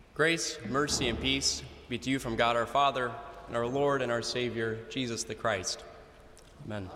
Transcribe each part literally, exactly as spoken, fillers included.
Grace, mercy, and peace be to you from God our Father and our Lord and our Savior, Jesus the Christ. Amen.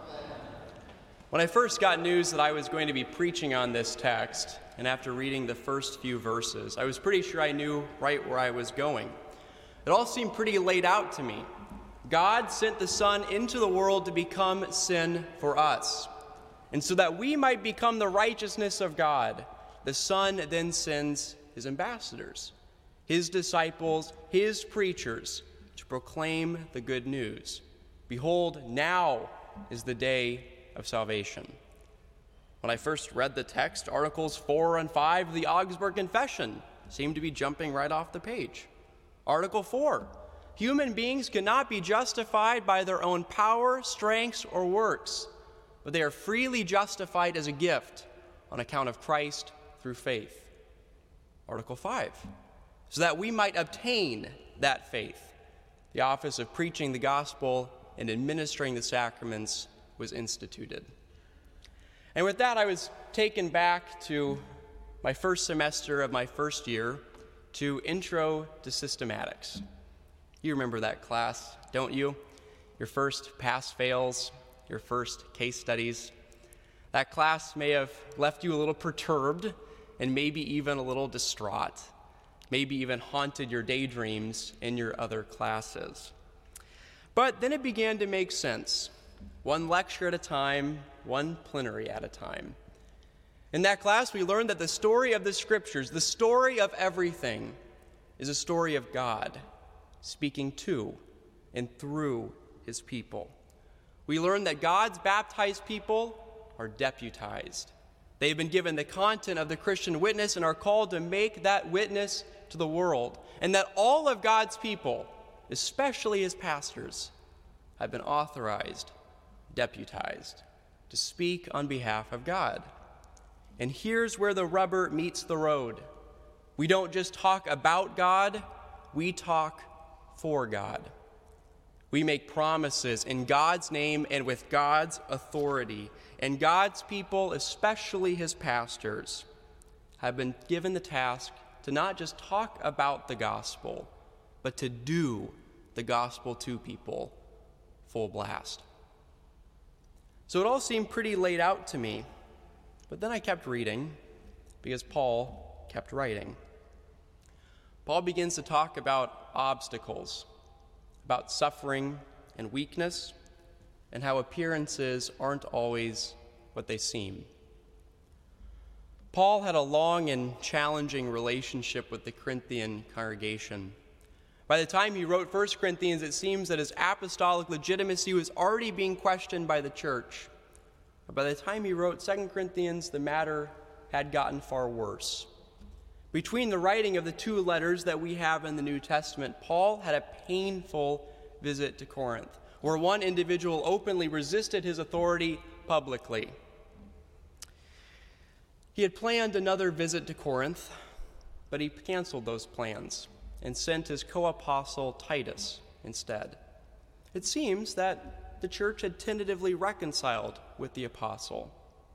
When I first got news that I was going to be preaching on this text, and after reading the first few verses, I was pretty sure I knew right where I was going. It all seemed pretty laid out to me. God sent the Son into the world to become sin for us. And so that we might become the righteousness of God, the Son then sends his ambassadors, his disciples, his preachers, to proclaim the good news. Behold, now is the day of salvation. When I first read the text, Articles four and five of the Augsburg Confession seemed to be jumping right off the page. Article four, human beings cannot be justified by their own power, strengths, or works, but they are freely justified as a gift on account of Christ through faith. Article five, so that we might obtain that faith, the office of preaching the gospel and administering the sacraments was instituted. And with that, I was taken back to my first semester of my first year, to Intro to Systematics. You remember that class, don't you? Your first pass-fails, your first case studies. That class may have left you a little perturbed and maybe even a little distraught, maybe even haunted your daydreams in your other classes. But then it began to make sense, one lecture at a time, one plenary at a time. In that class, we learned that the story of the Scriptures, the story of everything, is a story of God speaking to and through his people. We learned that God's baptized people are deputized. They've been given the content of the Christian witness and are called to make that witness to the world. And that all of God's people, especially his pastors, have been authorized, deputized, to speak on behalf of God. And here's where the rubber meets the road. We don't just talk about God, we talk for God. We make promises in God's name and with God's authority. And God's people, especially his pastors, have been given the task to not just talk about the gospel, but to do the gospel to people full blast. So it all seemed pretty laid out to me, but then I kept reading because Paul kept writing. Paul begins to talk about obstacles, about suffering and weakness, and how appearances aren't always what they seem. Paul had a long and challenging relationship with the Corinthian congregation. By the time he wrote First Corinthians, it seems that his apostolic legitimacy was already being questioned by the church. But by the time he wrote Second Corinthians, the matter had gotten far worse. Between the writing of the two letters that we have in the New Testament, Paul had a painful visit to Corinth, where one individual openly resisted his authority publicly. He had planned another visit to Corinth, but he canceled those plans and sent his co-apostle Titus instead. It seems that the church had tentatively reconciled with the apostle.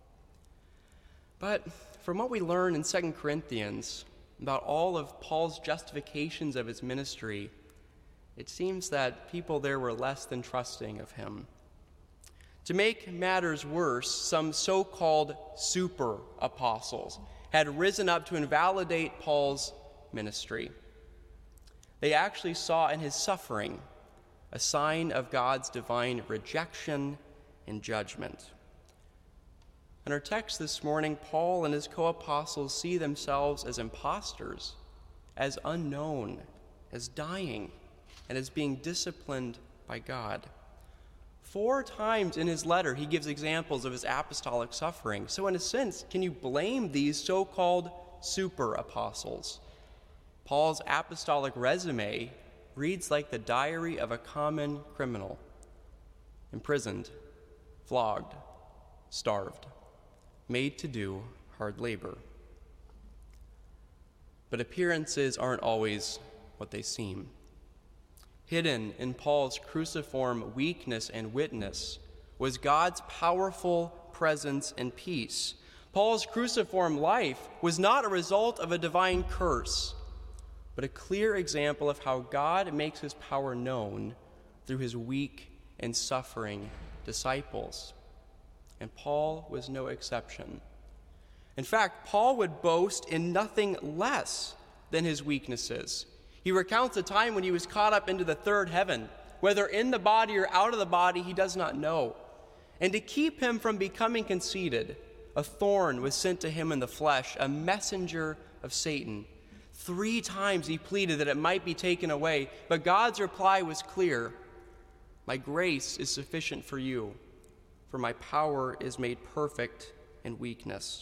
But from what we learn in Second Corinthians about all of Paul's justifications of his ministry, it seems that people there were less than trusting of him. To make matters worse, some so-called super apostles had risen up to invalidate Paul's ministry. They actually saw in his suffering a sign of God's divine rejection and judgment. In our text this morning, Paul and his co-apostles see themselves as impostors, as unknown, as dying, and as being disciplined by God. Four times in his letter, he gives examples of his apostolic suffering. So in a sense, can you blame these so-called super apostles? Paul's apostolic resume reads like the diary of a common criminal. Imprisoned, flogged, starved, made to do hard labor. But appearances aren't always what they seem. Hidden in Paul's cruciform weakness and witness was God's powerful presence and peace. Paul's cruciform life was not a result of a divine curse, but a clear example of how God makes his power known through his weak and suffering disciples. And Paul was no exception. In fact, Paul would boast in nothing less than his weaknesses. He recounts a time when he was caught up into the third heaven. Whether in the body or out of the body, he does not know. And to keep him from becoming conceited, a thorn was sent to him in the flesh, a messenger of Satan. Three times he pleaded that it might be taken away, but God's reply was clear. My grace is sufficient for you, for my power is made perfect in weakness.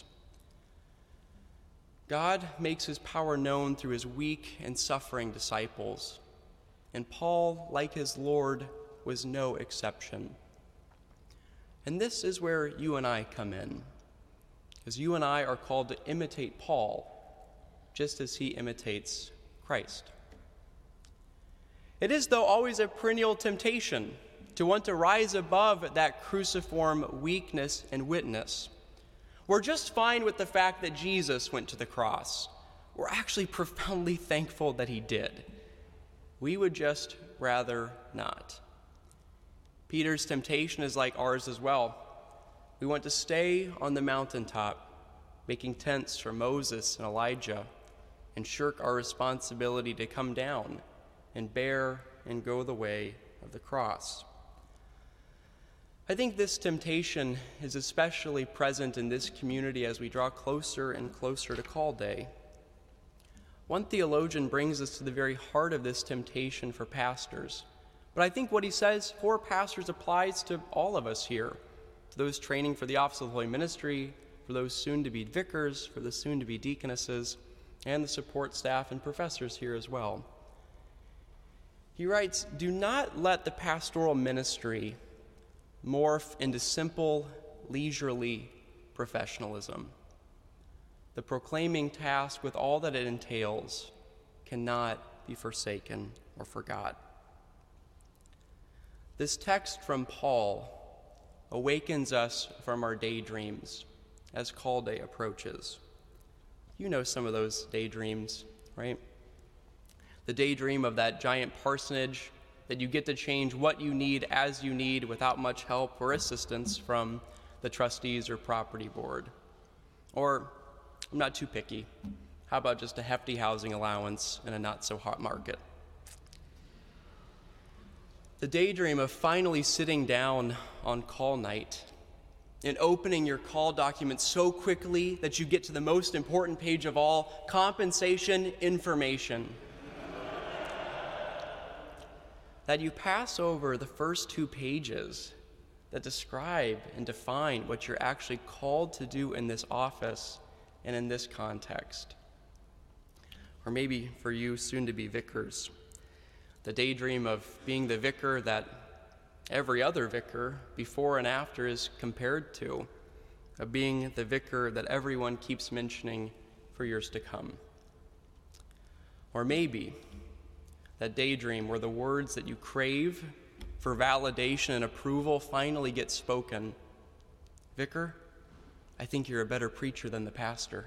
God makes his power known through his weak and suffering disciples, and Paul, like his Lord, was no exception. And this is where you and I come in, because you and I are called to imitate Paul, just as he imitates Christ. It is, though, always a perennial temptation to want to rise above that cruciform weakness and witness. We're just fine with the fact that Jesus went to the cross. We're actually profoundly thankful that he did. We would just rather not. Peter's temptation is like ours as well. We want to stay on the mountaintop, making tents for Moses and Elijah, and shirk our responsibility to come down and bear and go the way of the cross. I think this temptation is especially present in this community as we draw closer and closer to Call Day. One theologian brings us to the very heart of this temptation for pastors. But I think what he says for pastors applies to all of us here, to those training for the office of the Holy Ministry, for those soon-to-be vicars, for the soon-to-be deaconesses, and the support staff and professors here as well. He writes, "Do not let the pastoral ministry morph into simple, leisurely professionalism. The proclaiming task, with all that it entails, cannot be forsaken or forgot." This text from Paul awakens us from our daydreams as Call Day approaches. You know some of those daydreams, right? The daydream of that giant parsonage that you get to change what you need as you need without much help or assistance from the trustees or property board. Or, I'm not too picky, how about just a hefty housing allowance in a not-so-hot market? The daydream of finally sitting down on call night and opening your call document so quickly that you get to the most important page of all, compensation information. That you pass over the first two pages that describe and define what you're actually called to do in this office and in this context. Or maybe for you soon-to-be vicars, the daydream of being the vicar that every other vicar before and after is compared to, of being the vicar that everyone keeps mentioning for years to come. Or maybe that daydream where the words that you crave for validation and approval finally get spoken. Vicar, I think you're a better preacher than the pastor.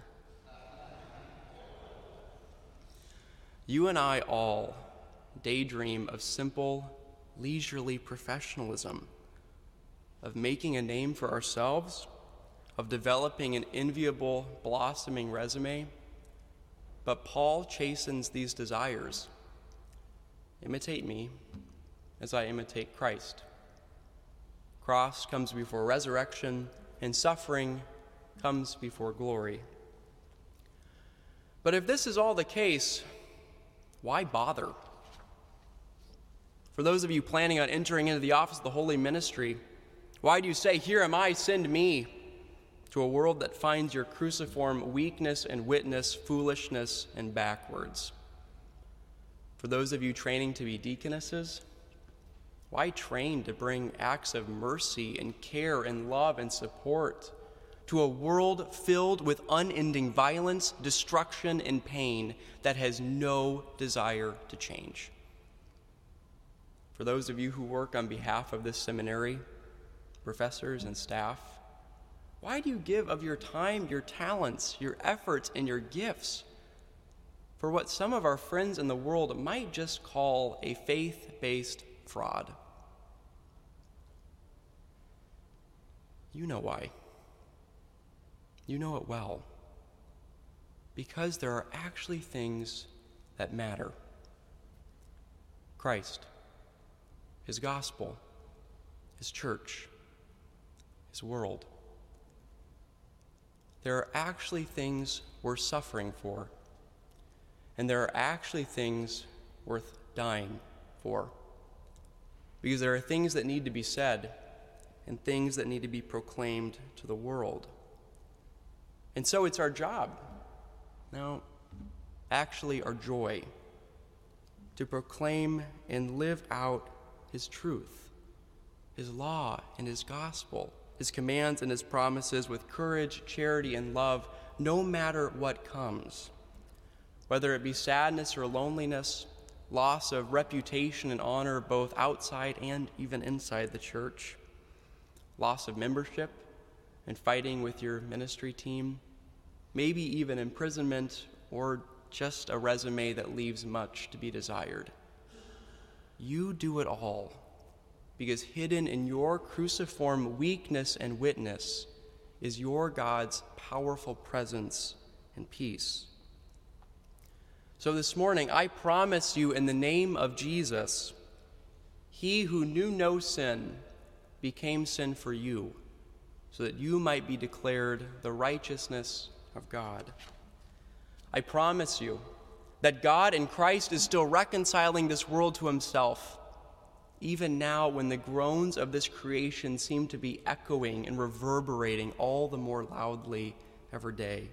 You and I all daydream of simple, leisurely professionalism, of making a name for ourselves, of developing an enviable, blossoming resume. But Paul chastens these desires. Imitate me as I imitate Christ. Cross comes before resurrection, and suffering comes before glory. But if this is all the case, why bother? For those of you planning on entering into the office of the Holy Ministry, why do you say, "Here am I, send me," to a world that finds your cruciform weakness and witness, foolishness and backwards? For those of you training to be deaconesses, why train to bring acts of mercy and care and love and support to a world filled with unending violence, destruction, and pain that has no desire to change? For those of you who work on behalf of this seminary, professors and staff, why do you give of your time, your talents, your efforts, and your gifts for what some of our friends in the world might just call a faith-based fraud. You know why. You know it well. Because there are actually things that matter. Christ, his gospel, his church, his world. There are actually things worth suffering for. And there are actually things worth dying for. Because there are things that need to be said and things that need to be proclaimed to the world. And so it's our job, now, actually our joy, to proclaim and live out his truth, his law and his gospel, his commands and his promises with courage, charity, and love, no matter what comes. Whether it be sadness or loneliness, loss of reputation and honor both outside and even inside the church, loss of membership and fighting with your ministry team, maybe even imprisonment or just a resume that leaves much to be desired. You do it all because hidden in your cruciform weakness and witness is your God's powerful presence and peace. So this morning, I promise you in the name of Jesus, he who knew no sin became sin for you, so that you might be declared the righteousness of God. I promise you that God in Christ is still reconciling this world to himself, even now when the groans of this creation seem to be echoing and reverberating all the more loudly every day.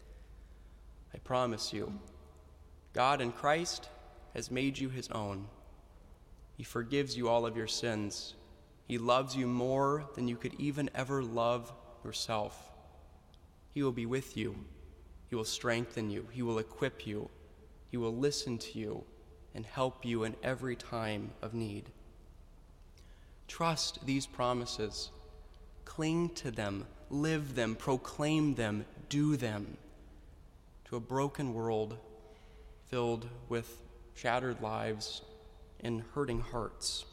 I promise you, God in Christ has made you his own. He forgives you all of your sins. He loves you more than you could even ever love yourself. He will be with you. He will strengthen you. He will equip you. He will listen to you and help you in every time of need. Trust these promises. Cling to them. Live them. Proclaim them. Do them to a broken world filled with shattered lives and hurting hearts.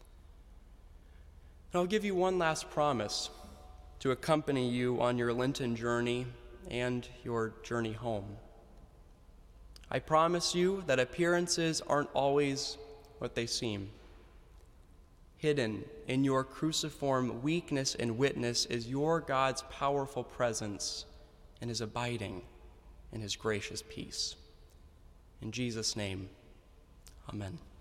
And I'll give you one last promise to accompany you on your Lenten journey and your journey home. I promise you that appearances aren't always what they seem. Hidden in your cruciform weakness and witness is your God's powerful presence and his abiding in his gracious peace. In Jesus' name, amen.